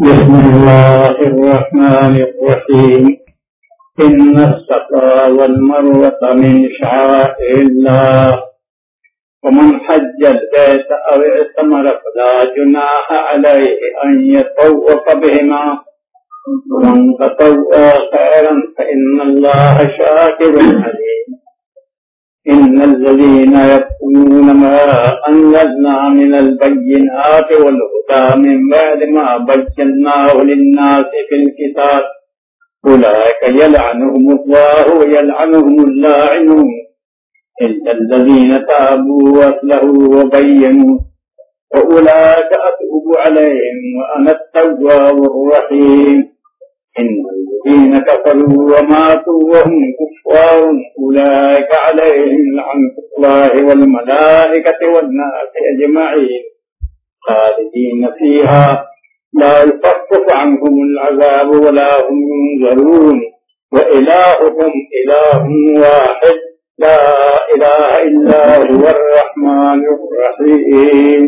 बिस्मिल्लाह الرحمن الرحيم إن الصفا والمروة من شعائر الله ومن حج البيت أو اعتمر فلا جناح عليه أن يطوف بهما ومن تطوع خيرا فإن الله شاكر عليم إن الذين يكتمون ما أنزلنا من البينات والهدى من بعد ما بيناه للناس في الكتاب أولئك يلعنهم الله ويلعنهم اللاعنون إلا الذين تابوا وأصلحوا وبينوا فأولئك أتوب عليهم وأنا التواب الرحيم إن الذين كفروا وماتوا وهم كفار أولئك عليهم لعنة الله والملائكة والناس أجمعين خالدين فيها لا يخفف عنهم العذاب ولا هم ينظرون وإلهكم إله واحد لا إله إلا هو الرحمن الرحيم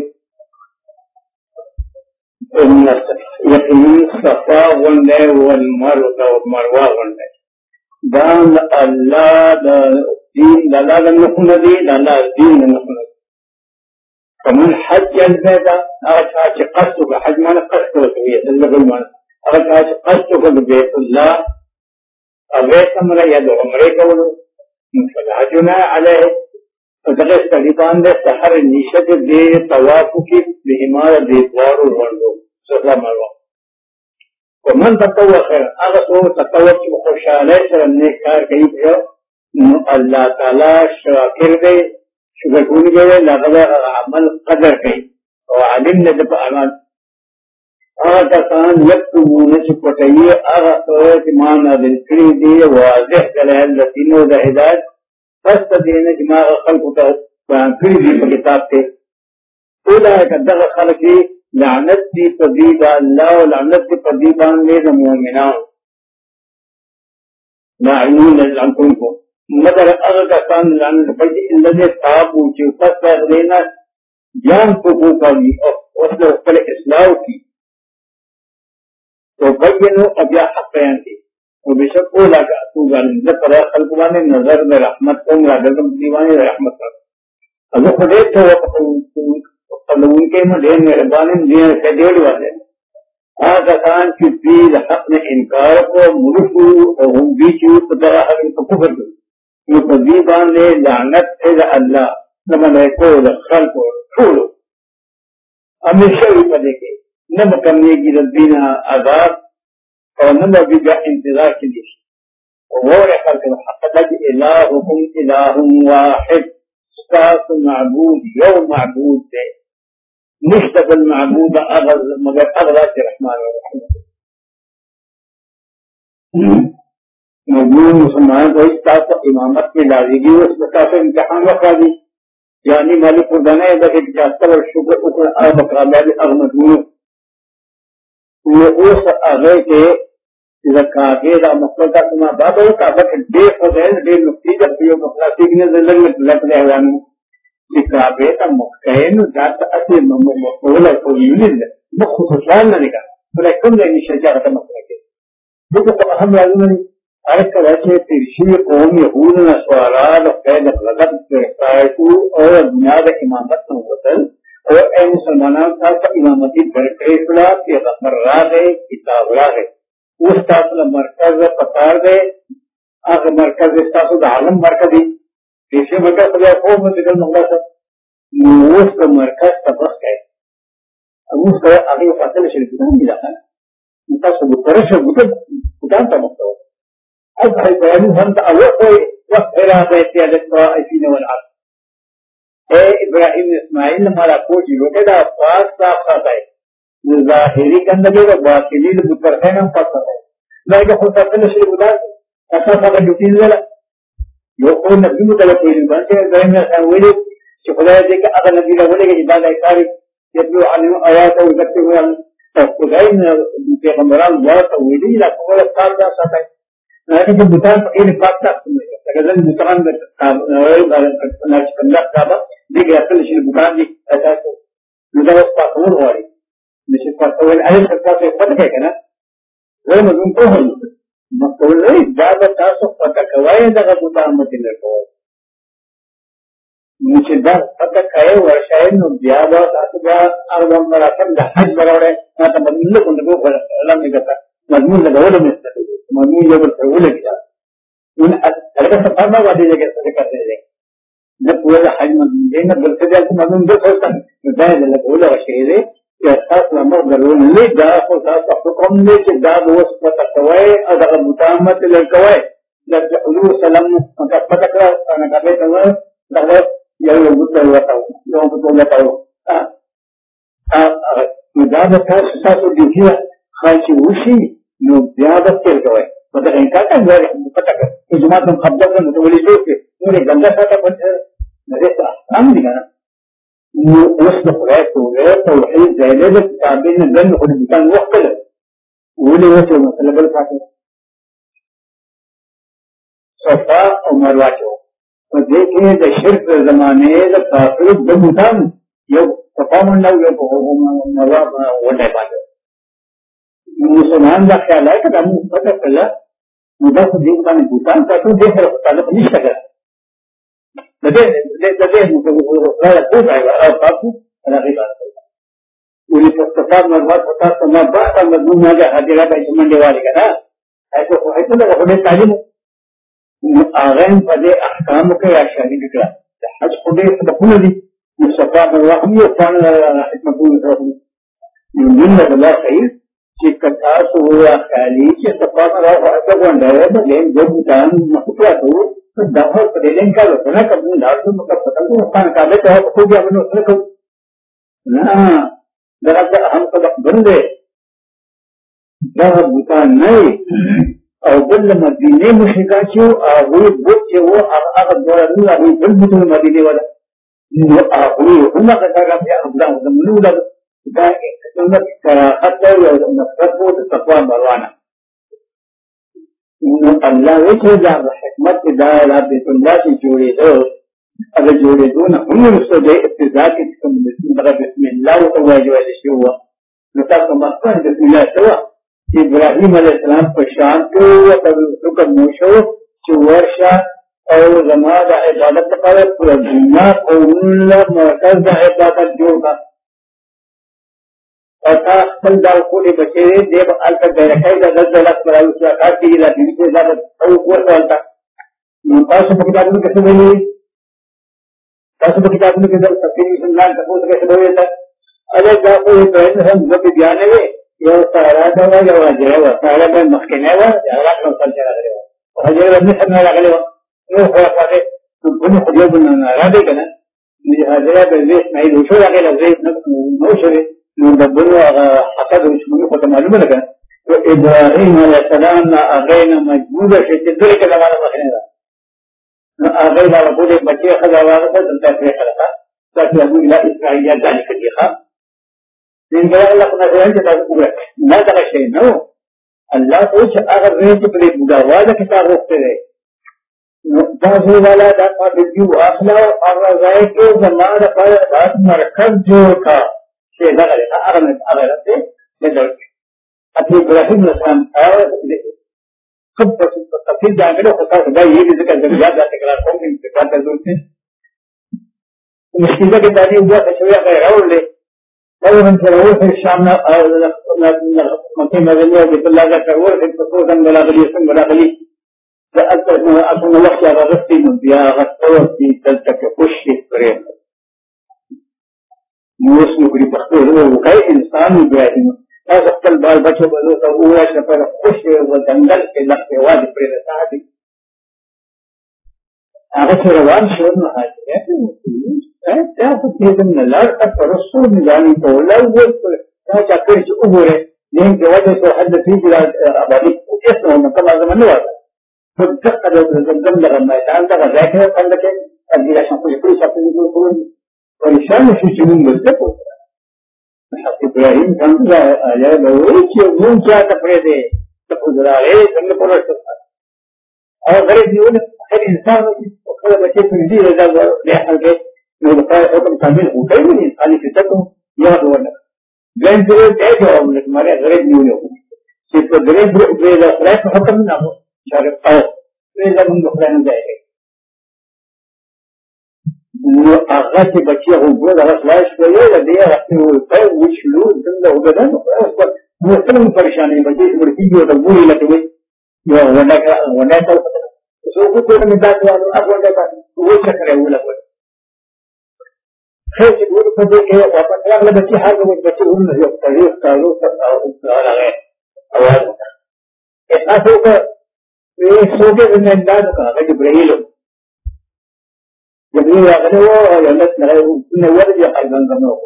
إن الصفا والمروة دان الله دين دلال نخندي دلال دين نخندي فمن حج البيت أرجع قصدك حج ما قصدك هي تلقى ما أرجع قصدك ببيت الله أبيت أمر يد عمرك ولو فلا جناح عليه فدغه طالبان د سحر نشد دې طواف کې د هماره د دوار ورلو صفا مروه ومن تطوع خير هغه څو تطوع چې خوشاله سره نیک کار کوي نو الله تعالی شاکر دی شکر کوونکی دی عمل قدر کوي او عالم نه د اعمال هغه کسان یکتمون چې پټوي هغه چې ما نازل کړي دي واضح دلایل د دین او د هدایت پس دین جماع خلق ته بیان کړي دي په کتاب کې اولئک دغه خلق لعنت دی په دې الله او لعنت دی په دې باندې د مؤمنانو لعنون لعنتم مگر هغه کسان لعنت په دې الذي تابوا چې پس دینا جان کو کوي او خپل اصلاح کی تو بینو ابیا حق بیان کی وبشک اولا کا تو غالب پر خلق باندې نظر د رحمت کوم راځم دیوانه رحمت هغه په دې ته قانون کې نو ډېر مهربان دي چې ډېر وایي هغه ځان چې دې حق نه انکار کو مرفو او هم دې چې په دغه حق په کفر کوي نو په دې باندې لعنت دې الله نه باندې کو خلق ټول همیشه په دې کې نه مکملېږي د دین عذاب او نه بیا انتظار کېږي وغوره خلق الحق الذي إلهكم إله واحد استاذ معبود يوم معبود ده نشتب المعبود أغل مگر أغلات الرحمن الرحيم مجموع مسلمان کو استاذ امامت میں لازمی اس بتا سے امتحان رکھا دی یعنی مالک خدانے ہے کہ 75 شکر اوپر مقابلہ اغمدون وہ اس آگے کے زکاتے دا مقصد ما بابا کا بک دے خدای دے نتیجہ پیو مقصد سیکھنے زندگی میں لگ رہے ہیں زکاتے تا مقصد ذات اصل مقوله کوي مخصوصان نه لګا ولکه کوم دې شجاعت مقصد کې دغه اهم راځي هر کله چې ترشی قوم يهود نصارا د قید غلط پرتایو او دنیا د امامت نو وتل او اے مسلمانان تاسو امامتی درکړې کړه چې خبر راغې کتاب راغې اوس تاسو مرکز پکار دی هغه مرکز تاسو د عالم مرکز دی چې مرکز خو قوم د الله سره اوس د مرکز تاسو کې اوس هغه فاصله شي چې نه ده تاسو د پرشه بوته ځان ته مخته أظهر بيان هم تأوقوا وفرا بيتي للطائفين والعرب إبراهيم إسماعيل لما لقوتي وكذا أفاق صاحب ظاهري كان لديه وباطني لبطرخين هم فصفه لا يقول فصل شيء بدار أصفق جوتين للا يقول نبي متلقين بانك إبراهيم أسانويل شخلا يجيك أغا نبي لوليك إبادة إكاري يتلو عنه آياته ويذكره عن تفقدين بيغمران الله تولي لكم ولا قادة صاحب nanti kebutuhan ini fakta kadang butuhan nak apa dia kata sih bukan di atas sudah pas umur hari نشد فاستول عليه فاستول فتح كنا غير مزون كوهن مستول لي جاب تاسو فتح كواي دغه متعمد لرکوي نشد فتح كاي ورشاين نو بیا با تاسو بیا اربم براتم د حج براوړې ما ته مدینه کوندو الله می ګټه مضمون له ډول مست مضمون یو بل ټول کیا ان هغه څه ما باندې کې څه کوي نه پوهه حج مضمون دی نه بل څه دی مضمون د څه دا له ټول شي دی یا تاسو امر درول نه دا خو تاسو حکم نه چې دا اوس پته کوي او دا متعمد لکوي د حضور سلام پته کړه انا کوي ته دا یو وګړو وتاو یو وګړو وتاو دا د تاسو د دې خاصي وشي نو بیا د تیر کوي په دا انکار کوي پته کوي چې جماعت هم قبضه کوي نو ولې چې نو ګنده ساته پته نه ده ام دي کنه نو اوس د خدای توحید زیاده د کتابین نن خو د ځان وخت له ولې وته مثلا بل پاتې صفا او مروه په دې کې د شرک زمانه د کافر د بوتان یو صفا منډه یو مروه ونه باندې مسلمان دا خیال ہے کہ ہم پتہ چلا مدد دین باندې بوتان تاسو دې سره تعلق نشته لديه لا يقول او تاسو انا غير ولي استفاد من الوقت تاسو ما بعد مضمون هذا حاضره به من دیوالي کنه ایسو له خدای تعلیم اغان په دې احکام کې یا شامل کړه حج خدای څخه په دې مصطفی الله یو څنګه حکمتونه راغلي یو دین الله صحیح چې تاسو هوا خالي چې صفات راو هغه غونډه ده لین جو بوتان مخکړه دا په دې لین کارو نه کوم دا څه مطلب څنګه ستان کاله ته خو بیا ونه سره کوم نه درته هم سبق بندې دا بوتان نه او بل مدینه مشرکان چې هغه بوت چې و هغه ډول نه هغه بل بوت مدینه ولا نو هغه هغه څنګه بیا خدای زمونږ دا څنګه حتی یو نفرت وو د تقوا مروانه نو الله وجه دا حکمت دا بیت الله چې جوړېدو هغه جوړېدو نه هم رسو د ابتداء کې کوم بسم الله او واجب شي هو نو تاسو مخکې د الله سوا ابراهيم عليه السلام په شان کې او په حکم موشو چې ورشه او زما د عبادت لپاره پر دنیا او مرکز د عبادت جوړ اور خپل دا کولی بچي دې په الته درکای دا د دولت پر او څه کاټي لا دې څه دا او ورته نو تاسو په کتابونو کې څه ویلي تاسو په کتابونو کې دا تفصیل څنګه تاسو کې څه ویل دا اله دا په دې هم د بیان وی یو سارا دا یو اجره و سارا به مخکنه و هغه څنګه څنګه راغلی و هغه باندې څنګه راغلی و نو خو هغه په خو یو بل نه راځي کنه هغه به دې نه دی شو هغه لږ نو شوی نو د بلو حقیقت وشمنو خو ته معلومه ده او ابراهيم عليه السلام اغینا مجبوره شي چې دغه کلمه مخنه ده نو هغه دا په دې بچي خدای واغه ته دلته پرې خلقه تاسو ابو الى اسرائيل ذلك دي ښه دین ګره الله خدای ته تاسو وګورئ نه دا شي نو الله او چې هغه دې په دې بډاواله کتاب وخته ده نو دا څه والا دا په دې اخلا او راځي کې زماره په مرکز جوړ کا چې دا هغه راته دغه اته ابراهيم السلام خب تفصیل ځانګړو خو تاسو دا یې دې ذکر زیات تکرار کوم چې تاسو ضرورت مشکله کې دا دی چې شوی هغه راولې او هم چې راوځي شام نه مکه مدینه کې په لږه کول چې تاسو څنګه راغلي دا اصل وخت هغه غوښتي نو بیا غوښتو چې دلته کې خوشي پرې موږ نو په پښتو وایو انسان ابراهيم هغه خپل بال بچو په لور ته وایي چې په خوشي او جنگل کې لکه وادي پرې راځي هغه روان شو نو حاجه تاسو کې د نلار پر رسول نظام ته ولول دا چې کړي وګوره دین کې وجه ته حد فيه ابادي اسمه مطلب زمانه وایي فدقه د زمزم له میدان ته ذکر څنګه کې دې عشان په کلی شپه دې کوو ورشان شو چې موږ ورته حق ابراهيم څنګه آیا نو چې موږ څه پرې دې ته راغې څنګه پرسته او غریب دیونه هر انسان او خپل بچي په دې راځي له هغه نو په حکم کامل وکړي نه علي چې تاسو یاد ونه جن سے دے جو ہمارے غریب نہیں ہو صرف غریب خدا کو ختم نہ ہو شارے پاؤ زمین خدا نہ جائے وہ آغا سے بچے ہو وہ فلاش کرے لدے رکھتے ہوئے وہ شلو دنگا ہو گیا وہ سب پریشانی بچے بڑی جو بری لگے ہوئے جو ونڈا کا سو کو مزاج اب ونڈا کا وہ چکر ہے وہ لگے خیر سے وہ کو دیکھ کے واپس اگلا بچے ہر وہ بچے ان میں تاریخ تعلق آ رہا ہے آواز ایسا ہو کر یہ سو کے میں انداز کا جبرائیل جبريل يغلو يلت من ورد يقلبن كما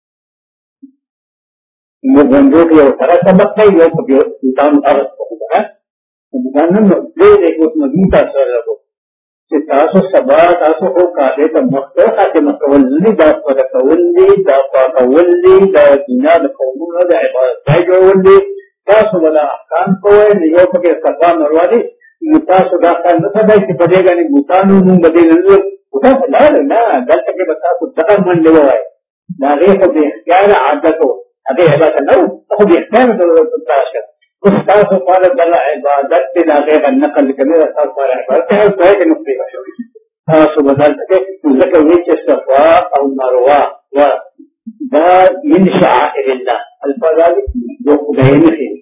مبندوق يوترى سبق يوتان أرض وكان ليه يكون مدينة سرقو تاسو سبا تاسو هو كاده تمختر حتى متولي دا فتولي دا فتولي دا دينا دا قومنا دا عبادة جولي تاسو ولا أحكام كوي نيوفك السبا مروالي تاسو دا خان نسبا يتفديغا نبوتانو من بدين لا لا قالت لك بس التقم من اللي هو لا غير باختيار عادته هذه عبادة لو أخذ باختيار التاشر أستاذ قال بلا عبادت لا غير النقل الكبير أستاذ قال عبادته وهيك نقطة خاص وذلك ذكر ويش الصفاء أو مروة وده من شعائر الله الفضل يقضين خير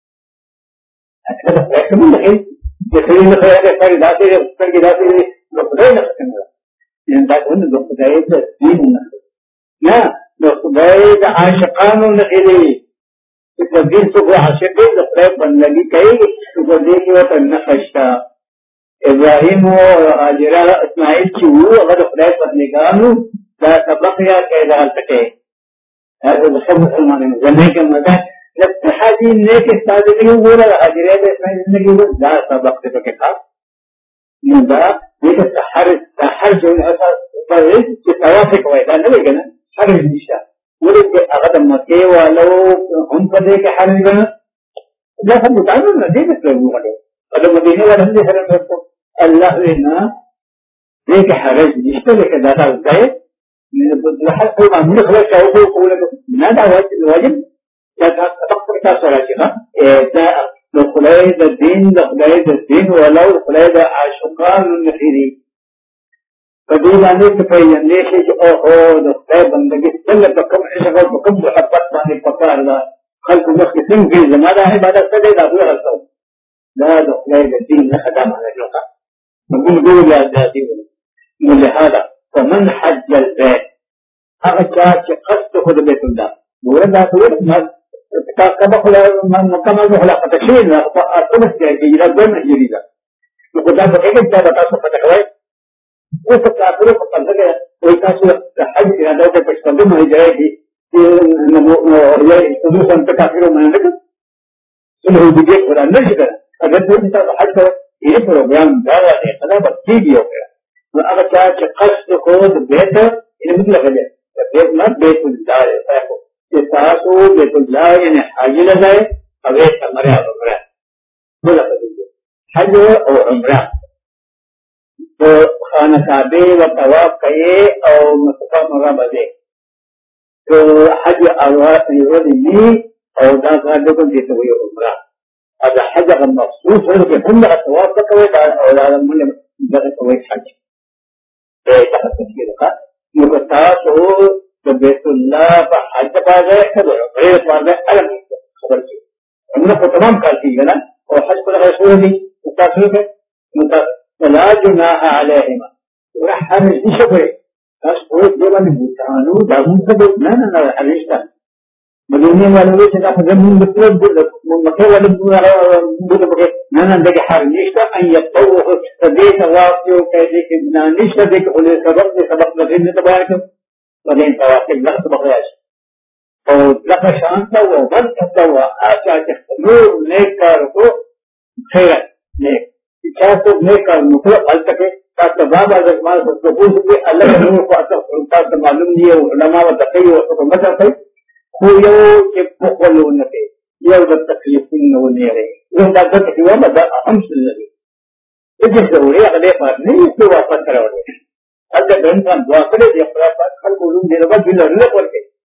هذا غير من خير يخلين خير خير ذاتي خير ذاتي يقضين خير لأن الخدايد دين لا الخدايد عاشقان النخيل التبديل سبع عاشقين الخدايد الذي كي تبديك وتنخشتا إبراهيم وهاجرة إسماعيل شو أغد الخدايد فنقانو لا تبقيا كيدا التكي هذا بخبر المعنى زميك المدى لابتحادي النيك استاذي ولا هاجرة إسماعيل لا تبقي بكتا من ذا يتحرج من أساس فرز التوافق وإذا نبينا حرج نشاء ولد أغدا مكي ولو هم فديك حرجنا لا فبتعلم نزيد السلام عليه قد مدينة ولم يحرم رسول الله إنا ديك حرج نشاء لك ذاتا وزايد لحق قوما من خلال شعوه قولك نادا واجب تتفقر تاسوراجها لخلايد الدين ولو خلايد عاشقان النخيري فدولا نيك فيا ليش اوه دخلايد بندقي سنة بكم عشقات بكم محبات معني فقار لا خلق مخلصين في زمان هاي بعد سنة لا بلغ الصوت لا دخلايد الدين لخدام على الجوقة نقول دول يا ذاتي من لهذا فمن حج البيت أغشاك قصده بيت الله ورد لا تورد كما كما خلق تشريع أرتبط جيدا دون جديدا وقدام بقية جدا تاسو فتحوي وفتحوي فتحوي ويتاسو حج إلى دولة بشتندم هجرائي خصوصا تكافروا من لك سنه بجيك ولا نجد أجل تاسو حج إيه بروغرام دعوة إيه بكتيجي وكذا وأغشاك قصد كود بيت إلى مثل غير بيت ما بيت الدار فاهمه تاسو بیت الله یعنی حج لای او عمره عمره بل حج او عمره تو خانه کعبه و طواف کوي او مصطفی مرابه دي تو حج اوقات یودي او دا غاډه دي ته وي عمره هذا حج مخصوص ورته هم طواف کوي دا او دا من دغه کوي حج دا تفصیل کا یو تاسو بيت الله فحج باغه كذا غير باغه علم خبر شيء انه تمام قال فيه نا وحج كل رسول دي وتاسوك لا جناح عليهما ورحم الشبه تاسو دغه بوتانو دغه څه نه نه حرشته مدينه والو چې تاسو زمون مطلب مکه ولې نه نه دغه حرشته ان يطوف تبيت واقع كيدي كنا نشته دغه ولې سبق لغين تبارك وبين تواصل لغت بغياش او لغت شانتا وبن كتوا آشا نور نيكاركو خيرا نيك چاہتو نيكار مطلب التكي تاکتا بابا زمان سبقوز بي اللہ نور فاتح فرمتاتا معلوم دیا علماء و تقیی و حکمتا خی خو یو چه بخولو نکے you the تکلیفین know نیرے you the تکلیفین دا امس لگی اجس ضروری اغلی فارنی اسو واپس کراوڑے هذا بنتان دعاء كله يقرأ خلق علوم دينه بس بالله وركه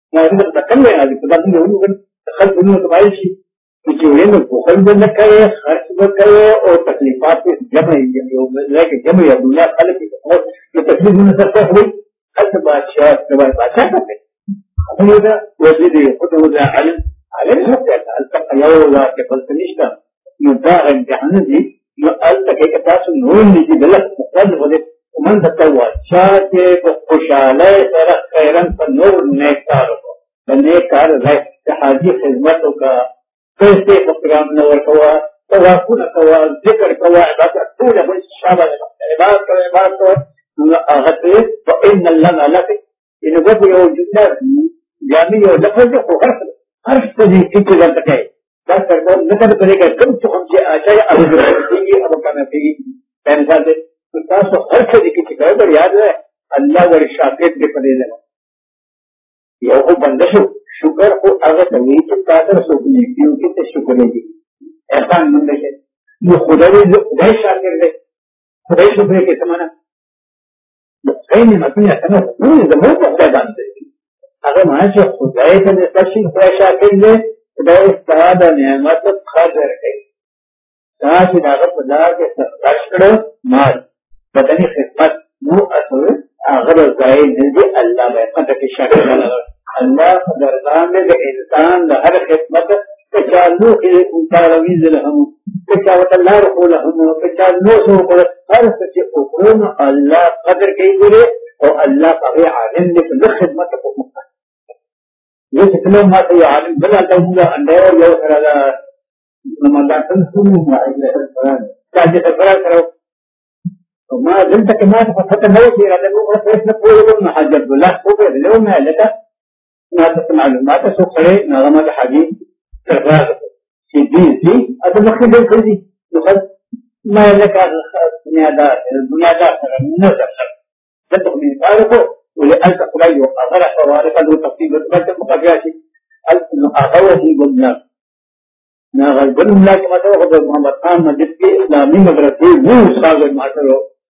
ما هذا تكلم هذه فلكن يقولون دخل في الموبايل شيء يجيبون بخل بالنكاية خرج بالنكاية أو تكليفات جمع لكن جمع يدولا خلك التكليف من التفاهم حتى بادشاة كذا هذا وزيد يقول هذا علم حتى التقيا كفل تنشتا مدار جهنمي التقي كتاس نور نجي بلغ مقدم وده ومن تطوع شاك بخشالة ترى خيرا فنور نكار فنكار رأي حاجي خدمتو کا कैसे प्रोग्राम नवर कवा तवाकुन कवा जिक्र कवा इबादत पूरा बड़ी शाबाश इबादत को आगते तो इन अल्लाह अलग इन वक्त यो जुमला जामी यो लफ्ज को हर तरीके की बात है बात करते हैं नकद करेगा कम तो हमसे आशा है अब अब करना चाहिए पैसा से तो हर तरीके की कहे पर याद है अल्लाह व शाकिर के पदे लेना यो बंदश शुक्र को अगर तमीज के कादर सोचने क्योंकि तो शुक्र है ऐसा मंद है ये खुदा शाकिर है खुदा शुक्र के समाना कहीं नहीं मतलब ऐसा ना पूरी जमीन को खुदा जानते अगर मान से खुदा के नस्बत खुदा शाकिर है खुदा इस्ताद नेमत खादर है साथ ही दागत खुदा के राष्ट्र माल बदनी खिदमत वो असर अगर जाए नहीं अल्लाह में पता कि शाकिर अल्लाह दरगाह में इंसान हर खिदमत चालू के उतारवीज लहम चावतल्ला रखो लहम चालू सो हर सच्चे हुक्म अल्लाह कदर के गुरे और अल्लाह का आलिम ने खिदमत को मुक्ता ये जितने मत ये आलिम बना दूंगा अंदर लो करा नमाज़ सुनो चाहे तकरा करो तो ما زلت كما فتت موتي هذا هو فيصل كل من حجب الله هو لو ما لك ما تسمع معلومات سوقي نغمة حديث كذا سيدي هذا مخدم كذي يقول ما لك البنيادات نزل تدخل من تعرفه ولألك قليل وقال حوالك له تفصيل بس مقابلات أخوه بالنار ناغل بالله كما تقول محمد خان مسجد के इस्लामी मदरसे वो उस्ताद मास्टर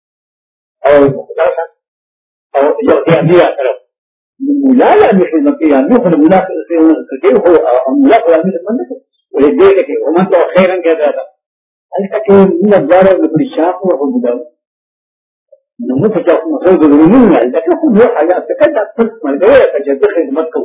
और मुखदासा और जो दिया तरफ मुलाला में के यानी फिर मुला से हो मुला को आदमी से बंद वो देख के वो तो खैरन कहता था अलका के मुला जारा में शाप और बुदा नमो तो मसऊद नहीं है लेकिन वो हाजा तकदा फर्क मर गया तजद खिदमत को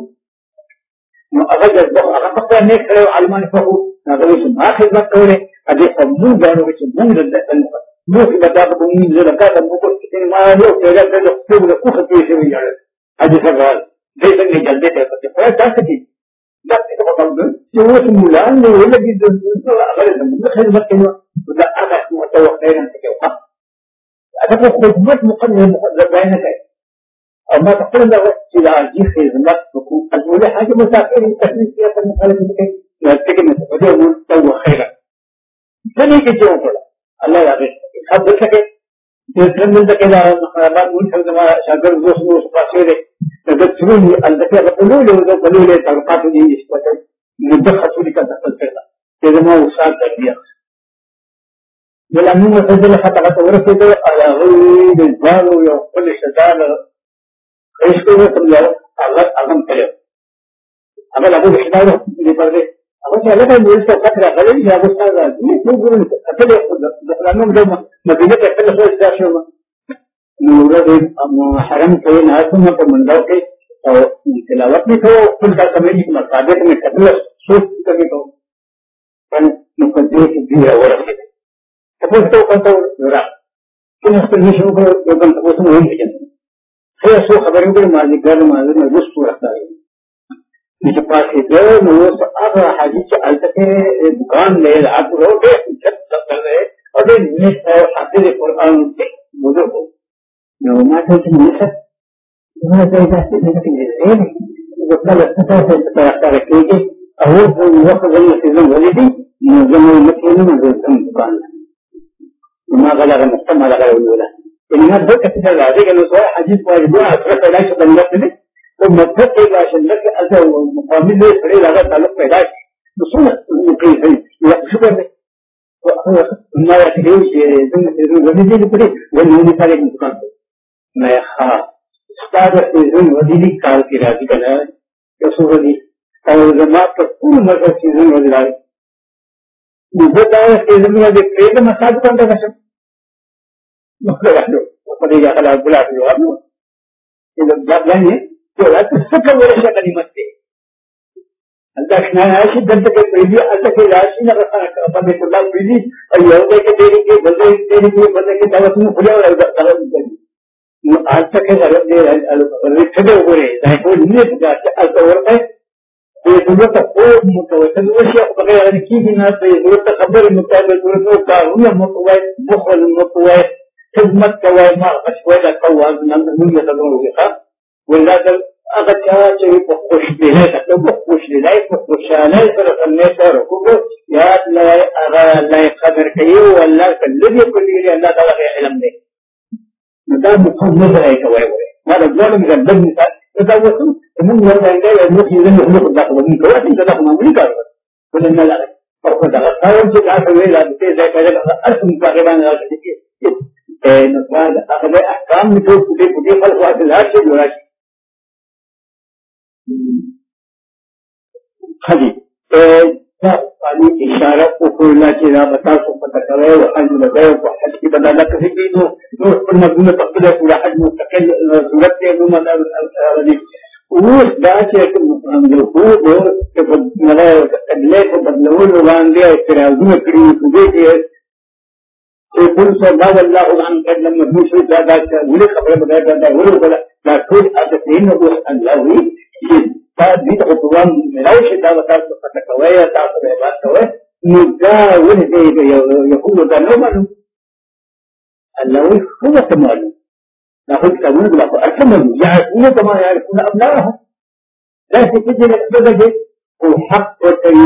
अगर जब अगर पक्का नहीं खड़े आलमान को अगर इस मां खिदमत करे अभी समूह जानो कि मुंह रद्द मुंह की बता को मुंह लगा तो मुंह को कितने मारो तेरा पे तो कुछ कैसे भी जाए आज सवाल जैसे नहीं जल्दी थे तो क्या सकती लगती तो बताऊं जो वो मुलान ने वो लगी जो अगर मुंह खिदमत के वदा अगर متوقعين ان تكون هذا خدمت مقدمه بينك اما تقول له الى دي خدمات تكون الاولى حاجه مسافر تكليف فيها المخالفه يتكلم فده تو خيرا ثاني كده الله يعافيك حضرتك جسم من كده ما ممكن ما شاغر دوس قاصره تذكروني الذكر قولوا له قالوا لي طرقات دي اسمه مدخل لك دخل كده كده ما وصل تربيه ولأنه سجل حتى ورثه على غير الجار وكل شجال خيشته وصل أغم كلام أما أبو بحناوه اللي برده أما شاء الله يقول فترة غليل يا أبو سعد يقول أكيد لأنهم دوم مدينة كل شيء داشوا نورد حرم كي ناسهم من ذاك أو تلاوت में तो कुल का समय एक मसादे में कतला सोच करके तो पर मुकद्दे भी है और तो कंतो रहा कि एक्सप्लेनेशन को जो कंतो को नहीं है फिर सो खबरों के मालिक में गुस्सा रखता है इस पास है जो वो अब हाजी अलतके दुकान ले आप रोटे छत कर रहे और ये हाजिर कुरान से मुझे को जो माथे की निशा वो जैसे है जो कल से तरह रखेगी और वो वक्त वही सीजन वाली थी जो मकीन में दुकान ما غلق المجتمع على غير الولاء إنما ذلك كثير ذلك الوسواء حديث واجبون أسرق علاش بلغتني ثم تبقى عشان لك أذى ومقامل لي فريد هذا تعلق علاش بصورة مقيمة شكرا ما يتهيوش ودي لي وانه لفارق مقام ما يخاف استاذ في ذن ودي لي قال في راضي كلا يصورني أو الجماعة تكون مرة سيزن وزراعي بيبقى سيزن من هذه كريدة مساعد كنت كشف نقول له وقدي على بلاد الوام إذا بلاني ولا تسكر ولا شيء كلمته أنت إحنا عايش دنتك بريدي أنت في العاشين رأسك أبدا كلها بريدي اليوم ده كده كده بدل كده توصلنا كلها ولا دخلنا بدي أنت كده الرتبة وغيره ده يقول ليه ده الأول يقولون تقول متوسل وشيء بغير أن كيف الناس يقولون تخبر المتابع يقولون كاروية مطوات مخرج مطوات خدمة كواي ما أشوال كواز من يتدرون بها ولا أغتها شيء بخش بها تكتب بخش للاي بخش على فرق الناس ركوبه يا لا أرى لا يقدر كيه ولا كالذي يقول لي لا ترى علم ده مدام مقصود نظر كواي ما رجال من الدم مثال تدوسوا من ولا جاي يروح يلم داخل من كواي انت داخل من كواي كلنا لا فقط أول شيء عارف وين لا بتيجي زي كذا أصلا تقريبا لا تيجي نقال أخذ أحكام مثل كذي خلق واحد الهاشي ولا شيء خلي هذه إشارة وكلنا كذا بتاعه فتكره وحج لبيه وحج كذا لا كذي نور كنا بنقول تقبله ولا حج مستقل سورته نوم هذه وش داعي هو كملا تبليغ بدلون وعندي استراحة كريه يقول صلى الله عليه وسلم لما بنشوف هذا ولي خبر بدأ ولا لا كل أتسين هو الله فدي تقولون ملاوش ده بتاعت فتكوية تاعت العباد كوية نجا وله يقول ده نومه الله هو كماله ناخذ كمان ولا أكمل يعرفون كما يعرفون أبنائهم لا تجد لك هو حق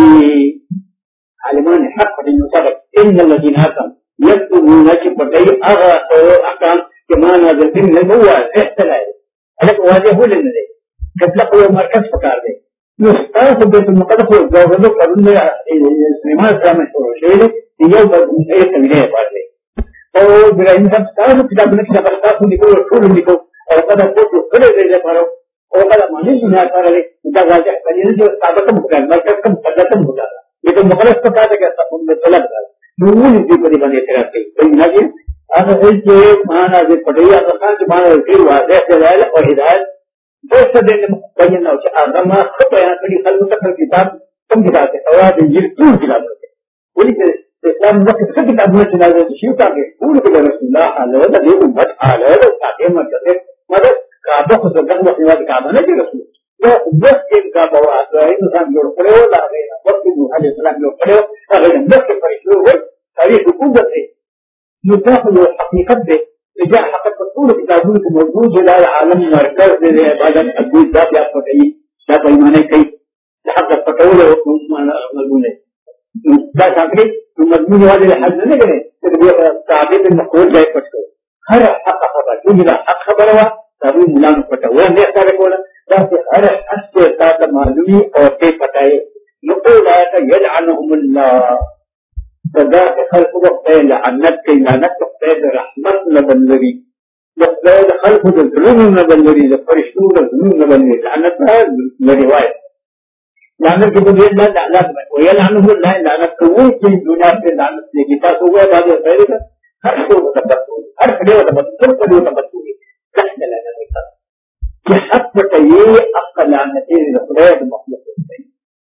علمان حق بالمصادق إن الذين هكذا يكتبون شبكي أغا أو أحكام كما نازل من هو احتلال عليك واجهه للنزي كتلق هو مركز فكار دي نستاذ بيت المقدس وزوجه قبل سليمان السلام الشروشيري يجب أن يكون سبيلية بارده और ब्राह्मण सब सारे किताब में किताब का लिखो फूल लिखो और कदा फोटो खड़े रहे पारो और कदा माने सुना पारो उदा गाजा कलिए जो साबत मुकदम मरकज का मुकदम हो जाता ये तो मुकदस पता है क्या सब में चला गया नून जी पर बने तेरा के कोई ना जी अब है जो महाना जी पढ़िया प्रकार के महाना के वाजे से लाल और हिदायत दोस्त दिन में बयान हो कि आदम खुद बयान करी खल तक किताब तुम किताब है और ये क्यों किताब है बोली इस्लाम में किसका किताब में चला गया शिव का के पूर्ण के रसूलुल्लाह अलैहि वसल्लम ये उम्मत आले तो ताकि मतलब मतलब काबा को सदक में अपनी काबा नहीं रसूल तो बस एक काबा आता है इंसान जोड़ पड़े हो ला गए वक्त में अलैहि सलाम जोड़ पड़े हो अगर बस के परिश्रम हो सारी हुकूमत है मुदाखल हकीकत दे रजा हकीकत पूर्ण किताबों के मौजूद है आलम मरकज दे इबादत अद्भुत ذات या पटई या पैमाने कई हकीकत पटोले मजमून है दा साकरी मजमून वाले हद नहीं करे तो ताबीर मखूल जाए पटो हर हक खबर जो मिला हक खबर हुआ तभी मुलान पटा वो नहीं सारे को बस हर हक के साथ मालूमी और के पटाए नقول आया यलअनहुमुल्लाह فذا خلق وقتين لعنت كي لعنت وقتين رحمت نبلري وقتين خلق الظلم نبلري لفرشتون الظلم نبلري لعنت لرواية لعنت كي بدين لا لعنت ويلعنه الله لعنت كوي في الدنيا في لعنت لكتاب هو بعد ذلك هر شيء تبطل هر شيء تبطل كل تبطل كحنا لنا ذكر كحب تيه أقل لعنتين لخلايا المخلوقين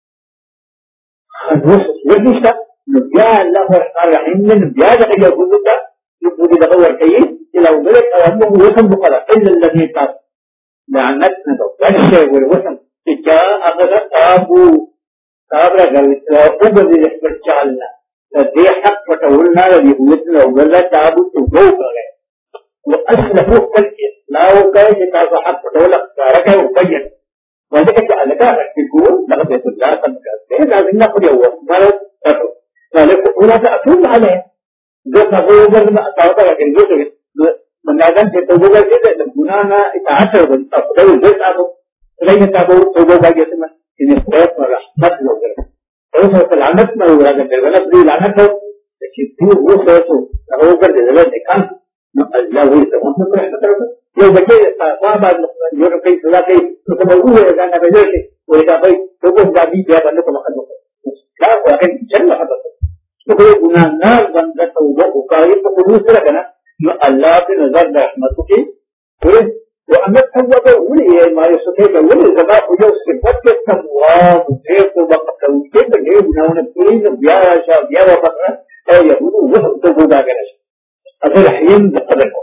خلوص نبيان الله الرحيم نبيان حاجة يقولك نبغي ندور كيف لو قلت أمه وسم بقرة إلا الذي تاب لعنتنا بالشيء والوسم جاء أغلى تابو تابر قلت أبدي لحبر شالنا لدي حق فتولنا لدي قلتنا وقلت تابو تبوك غير وأسلفوا كالكيس لا وكاية تابو حق فتولك تاركه وبين وذلك جعلك تقول لقد الله سمكت لازم نقول يوم مرض تطور ذلك ولا تأتون عليه جو تقول ما تعطى لكن جو من هذا تقول كذا لبنانا إتعشر تقول بس أبو لين تقول تقول باقي اسمه إن الصوت ورحمة الله فهو العنت ما هو هذا الولا بدي العنت لكن هو صوته هو قد ذلك كان الله هو يسمى رحمة الله Yau da kai ba ba yau kai su za kai su kuma uwa ya gana bai zai wai da bai to ko da bi ya ban kuma kan ka ko kan janna haka to ko guna na ban da tauba ko kai to ko sura kana no Allah ke nazar da rahmatuke to وأما التوبة ولي ما يستطيع ولي زمان ويوصل وقت التواب وكيف وقت وكيف جيب نون الدين بيا شاب بيا وقت أو يهود وقت التوبة كناش هذا الحين بقدرهم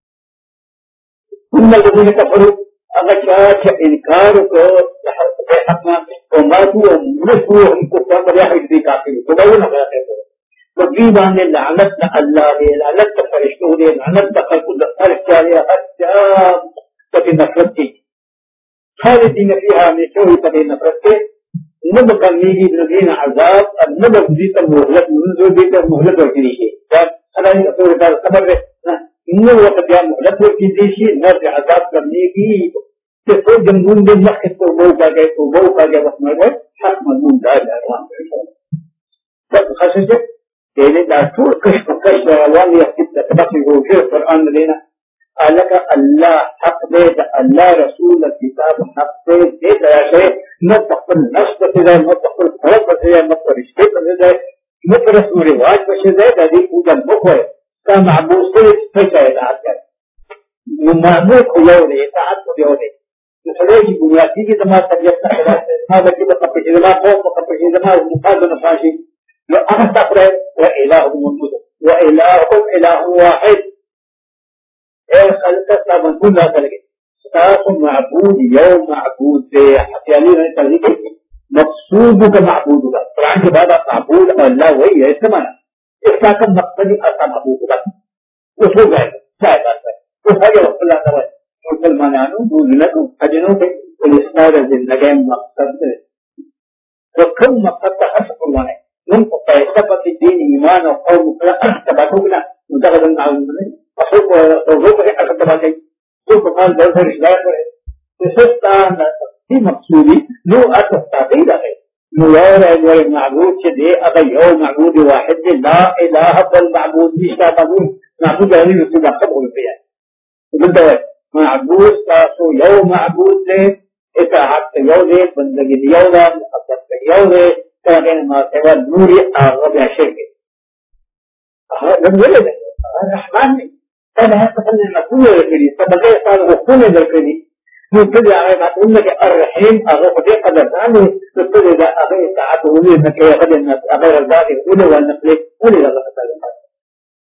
ثم الذين كفروا أغشاش إنكارك لحقنا وماتوا ومسوا هم كفار بريح يدي كافر تبون غيره وجيبا لعنتنا الله لعنتنا فرشتون لعنتنا خلق الرجال حتى ففي نفرته خالدين فيها من شوي ففي نفرته نبقى نيجي بنبين عذاب النبق ديت المهلك منذ ديت المهلك والكريشي أنا أقول هذا الخبر إنه وقت جاء مهلك والكريشي نرجع عذاب بنيجي تقول جنبون دين مخص توبو كاجا بسمعه حق مضمون دادا بس خشيت يعني دكتور كشف روان يكتب تبصي هو في القرآن لنا قالك الله حق بيت الله رسول الكتاب حق بيت يا شيء نطق النص كذا نطق الخوف كذا نطق الشيء كذا نطق رسول رواج كذا هذه وجد بكرة كان معبود كيف يتعدى ومعبود يوري تعبد يوري فليش بنياتي كذا ما تجد هذا كذا قبل كذا ما خوف قبل كذا ما مقابل نفاشي لو أخذ تقرأ وإله موجود وإلهكم إله واحد خلقت من كل خلق تاس معبود يوم معبود يعني أنت مقصودك معبودك فعند هذا معبود الله وهي اسمنا إحنا كم مقصدي أصلا معبودك وشو بعد وهذا وصل الله تعالى مسلمان عنو دولنا أجنو في الإسلام النجام مقصد وكم مقصد حسب الله من فلسفة الدين إيمان وقوم كلا تبعتونا مدغدا معلومنا أصوب وضوء أكثر تبعتي سوف قال دولة الإسلام تسستان في مقصودي لو أتستطيع لغير لو يرى المعبود شدي أغير معبود واحد لا إله إلا المعبود إشتاقون معبود يعني رسول خبر البيان بالدوام معبود تاسو يوم معبود لي إتاعت يولي بندقي يولا مقصد يولي كان ما سوى نوري أغلب شيء لم يلد الرحمن كان هذا المسؤول الكريم فبقي صار وكل الكريم يبتدي على ما تقول لك الرحيم أغلب قدر ثاني تبتدي إذا أغلب تعبه ولي إنك يغلب الناس أغير الباقي ولي والنقلي ولي الله تعالى